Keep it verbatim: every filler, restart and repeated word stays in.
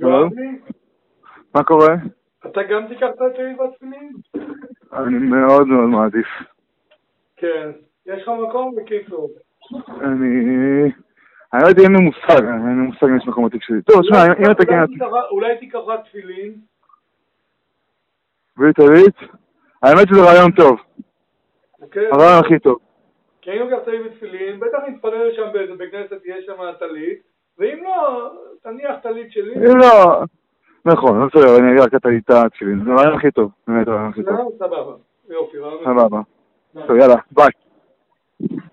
טוב. מה קורה? אתה גם תיקח את התפילין בתפילין? אני מאוד מאוד מעדיף. כן. יש לך מקום בקיצור? אני... האמת אין לי מושג, אין לי מושג אם יש מקום בתיק שלי. טוב, שמע, אם אתה כן... אולי תיקח רק תפילין? ויטלית? האמת שזה רעיון טוב. הרעיון הכי טוב. כי אני לוקח תפילין בתפילין, בטח נתפלל שם באיזה בכנסת, יש שם טלית, ואם לא, תניח טלית שלי. אם לא... נכון, לא בסדר, אני אגיד רק את הטלית התפילין. זה רעיון הכי טוב, באמת הרעיון הכי טוב. סבבה, יופי, רעיון. סבבה. טוב, יאללה, ביי.